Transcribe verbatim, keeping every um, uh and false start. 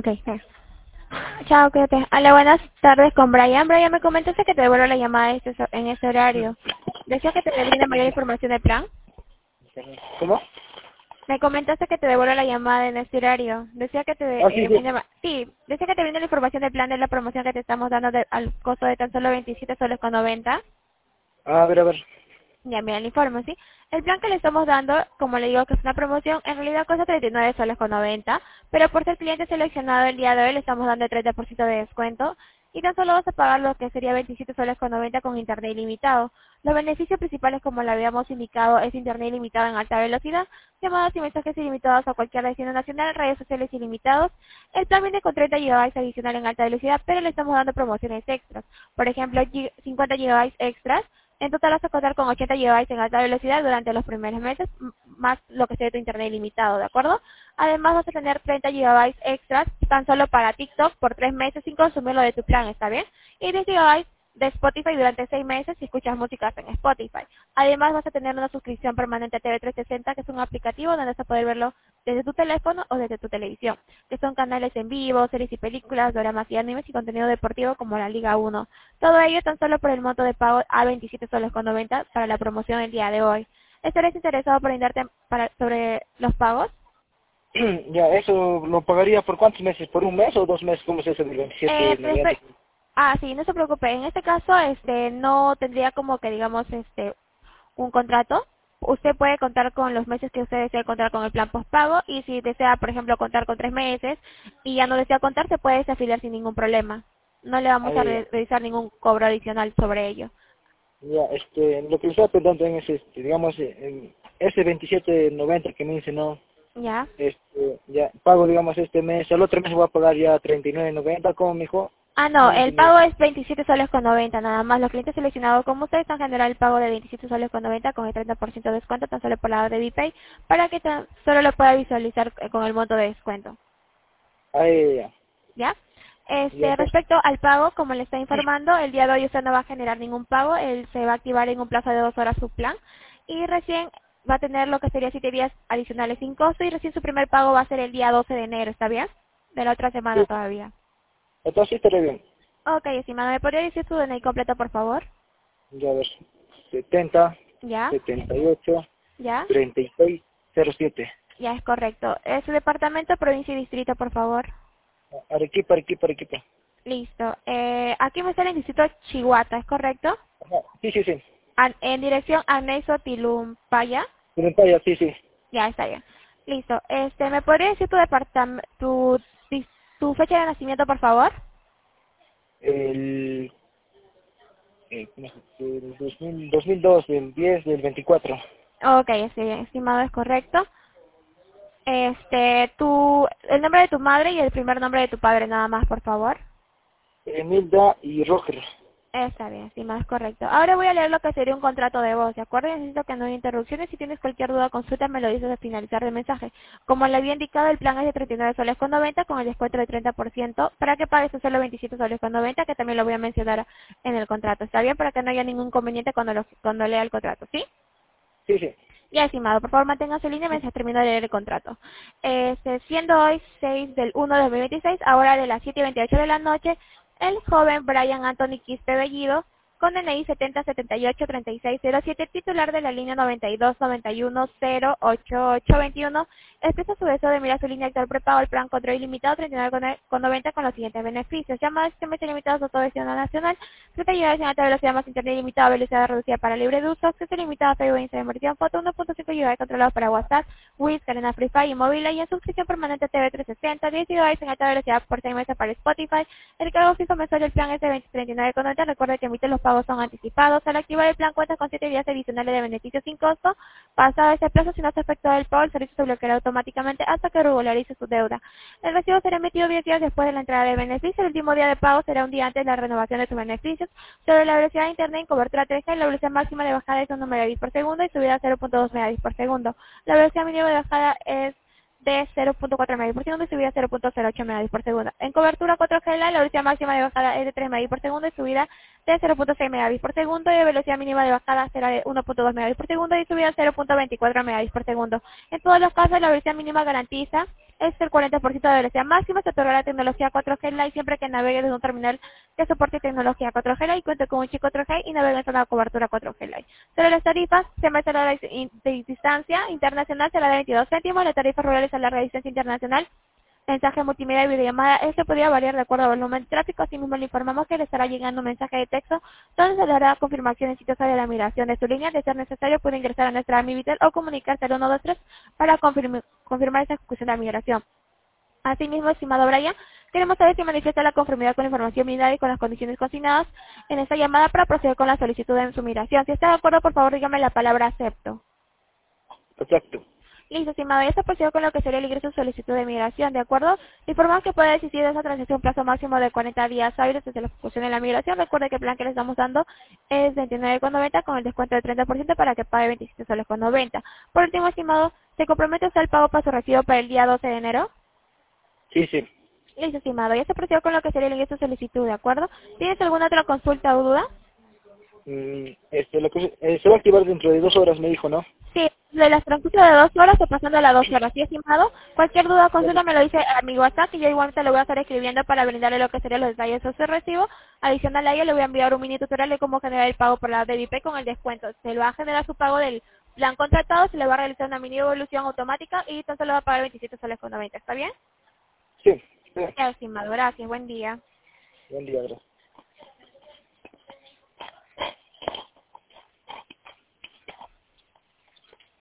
Ok, sí. Chao, cuídate. Hola, buenas tardes con Brian. Brian, me comentaste que te devuelvo la llamada en este, en este horario. ¿Desea que te brinde mayor información del plan? ¿Cómo? Me comentaste que te devuelvo la llamada en este horario. Desea que te Ah, sí, eh, sí. brinde ma- sí, desea que te brinde la información del plan de la promoción que te estamos dando de- al costo de tan solo veintisiete soles con noventa. Ah, a ver, a ver. Ya, mira el informe, ¿sí? El plan que le estamos dando, como le digo que es una promoción, en realidad cuesta treinta y nueve soles con noventa, pero por ser cliente seleccionado el día de hoy le estamos dando el treinta por ciento de descuento y tan solo vas a pagar lo que sería veintisiete soles con noventa con internet ilimitado. Los beneficios principales, como le habíamos indicado, es internet ilimitado en alta velocidad, llamadas y mensajes ilimitados a cualquier destino nacional, redes sociales ilimitados. El plan viene con treinta gigabytes adicional en alta velocidad, pero le estamos dando promociones extras. Por ejemplo, gi- cincuenta gigabytes extras. En total vas a contar con ochenta gigabytes en alta velocidad durante los primeros meses, m- más lo que sea tu internet ilimitado, ¿de acuerdo? Además vas a tener treinta gigabytes extras tan solo para TikTok por tres meses sin consumirlo de tu plan, ¿está bien? Y diez gigabytes de Spotify durante seis meses si escuchas música en Spotify. Además vas a tener una suscripción permanente a T V trescientos sesenta, que es un aplicativo donde vas a poder verlo desde tu teléfono o desde tu televisión, que son canales en vivo, series y películas, dramas y animes y contenido deportivo como la Liga uno. Todo ello tan solo por el monto de pago a veintisiete soles con noventa para la promoción del día de hoy. ¿Estarías interesado por brindarte para, sobre los pagos? Ya, ¿eso lo pagaría por cuántos meses? ¿Por un mes o dos meses? ¿Cómo es eso del Eh, veintisiete, noventa? prefe- ah, sí, no se preocupe. En este caso, este, no tendría como que digamos, este, un contrato. Usted puede contar con los meses que usted desea contar con el plan postpago y si desea, por ejemplo, contar con tres meses y ya no desea contar, se puede desafiliar sin ningún problema. No le Ah, vamos a ya, ya. re- realizar ningún cobro adicional sobre ello. Ya, este, lo que le estaba preguntando es, este, digamos, eh, en ese veintisiete noventa que me dice, no, ¿Ya? este, ya, pago, digamos, este mes, el otro mes voy a pagar ya treinta y nueve noventa, ¿cómo me dijo? Ah, no, No le el entendí. pago es veintisiete soles con noventa nada más. Los clientes seleccionados como ustedes están generando el pago de veintisiete soles con noventa con el treinta por ciento de descuento tan solo por la de BPay para que tan- solo lo pueda visualizar eh, con el monto de descuento. Ah, ya, ya, ¿Ya? ya, ya, Este, entonces, respecto al pago, como le está informando, el día de hoy usted no va a generar ningún pago, él se va a activar en un plazo de dos horas su plan y recién va a tener lo que sería siete días adicionales sin costo y recién su primer pago va a ser el día doce de enero, ¿está bien? De la otra semana sí, todavía. entonces sí estaré bien. Ok, estimado, ¿me podría decir su D N I completo, por favor? Ya, a ver, setenta, ¿Ya? setenta y ocho, ¿Ya? treinta y seis, cero siete. Ya es correcto. ¿Es su departamento, provincia y distrito, por favor? Arequipa, Arequipa, Arequipa. Listo. Eh, aquí me sale el distrito Chihuahua, ¿es correcto? Ajá, sí, sí, sí. An- en dirección Anexo Tilumpaya. Voluntaria, sí, sí. Ya está bien. Listo. Este, ¿me podría decir tu departamento, tu, dis- tu fecha de nacimiento, por favor? El, el, ¿cómo se dice? El dos mil, dos mil dos, del diez, del veinticuatro. Ok, está bien. Estimado, es correcto. Este, tu, el nombre de tu madre y el primer nombre de tu padre, nada más, por favor. Emilda y Roger. Está bien, sí, más correcto. Ahora voy a leer lo que sería un contrato de voz, ¿de acuerdo? Necesito que no haya interrupciones. Si tienes cualquier duda o consulta, me lo dices al finalizar el mensaje. Como le había indicado, el plan es de treinta y nueve soles con noventa con el descuento de treinta por ciento para que pagues solo veintisiete soles con noventa, que también lo voy a mencionar en el contrato. ¿Está bien? Para que no haya ningún inconveniente cuando, lo, cuando lea el contrato, ¿sí? Sí, sí. Ya, estimado, por favor mantenga su línea mientras termino de leer el contrato. Este, siendo hoy seis del uno de dos mil veintiséis, ahora de las siete y veintiocho de la noche, el joven Brian Anthony Quispe Bellido, con D N I setenta setenta y ocho treinta y seis cero siete, titular de la línea noventa y dos noventa y uno cero ocho ocho veintiuno, expresa su deseo de mirar su línea actual prepago el plan control ilimitado treinta y nueve con noventa con los siguientes beneficios: llamadas sistemas ilimitados a todo destino nacional, treinta gigabytes en alta velocidad más internet ilimitado, velocidad reducida para libre de uso, acceso ilimitado a Facebook, Instagram, versión foto, uno punto cinco gigabytes controlados para WhatsApp, Wiz, cadena Free Fire y móvil, y en suscripción permanente a T V trescientos sesenta, diez gigabytes en alta velocidad por seis meses para Spotify. El cargo fijo mensual del plan es de veinte treinta y nueve con noventa. Recuerde que emite los pagos son anticipados. Al activar el plan cuenta con siete días adicionales de beneficios sin costo. Pasado ese plazo, si no se efectúa el pago, el servicio se bloqueará automáticamente hasta que regularice su deuda. El recibo será emitido diez días después de la entrada del beneficio. El último día de pago será un día antes de la renovación de sus beneficios. Sobre la velocidad de internet en cobertura tres G, la velocidad máxima de bajada es uno megabits por segundo y subida a cero punto dos megabits por segundo. La velocidad mínima de bajada es de cero punto cuatro megabits por segundo y subida a cero punto cero ocho megabits por segundo. En cobertura cuatro G, la velocidad máxima de bajada es de tres megabits por segundo y subida de cero punto seis megabits por segundo, y la velocidad mínima de bajada será de uno punto dos megabits por segundo y subida a cero punto veinticuatro megabits por segundo. En todos los casos, la velocidad mínima garantiza es el cuarenta por ciento de velocidad máxima. Se otorga la tecnología cuatro G Lite siempre que navegue desde un terminal que soporte tecnología cuatro G Lite, cuente con un chip cuatro G y navegue en zona de cobertura cuatro G Lite. Sobre las tarifas, se me la de distancia internacional será de veintidós céntimos, la tarifa rural es a larga distancia internacional. Mensaje multimedia y videollamada, este podría variar de acuerdo al volumen de tráfico. Asimismo, le informamos que le estará llegando un mensaje de texto donde se le hará confirmación exitosa de la migración de su línea. De ser necesario, puede ingresar a nuestra Amivitel o comunicarse al uno dos tres para confirm confirmar esa ejecución de la migración. Asimismo, estimado Brian, queremos saber si manifiesta la conformidad con la información brindada y con las condiciones consignadas en esta llamada para proceder con la solicitud de su migración. Si está de acuerdo, por favor, dígame la palabra acepto. Exacto. Listo, estimado, ya está procedido con lo que sería el ingreso de solicitud de migración, ¿de acuerdo? Le informamos que puede existir esa transacción un plazo máximo de cuarenta días hábiles desde la ejecución de la migración. Recuerde que el plan que le estamos dando es veintinueve con noventa con el descuento del treinta por ciento para que pague veintisiete soles con noventa. Por último, estimado, ¿se compromete usted al pago para su recibo para el día doce de enero? Sí, sí. Listo, estimado, ya está procedido con lo que sería el ingreso de solicitud, ¿de acuerdo? ¿Tienes alguna otra consulta o duda? Mm, este, lo que, eh, se va a activar dentro de dos horas, me dijo, ¿no? Sí, de las transcurso de dos horas o pasando a las dos horas, ¿sí, estimado? Cualquier duda o consulta me lo dice a mi WhatsApp y yo igualmente lo voy a estar escribiendo para brindarle lo que serían los detalles de su recibo. Adicional a ello, le voy a enviar un mini tutorial de cómo generar el pago por la D B P con el descuento. Se lo va a generar su pago del plan contratado, se le va a realizar una mini evolución automática y entonces lo va a pagar veintisiete soles con noventa, ¿está bien? Sí. Sí. Ya, estimado, gracias, buen día. Buen día, gracias.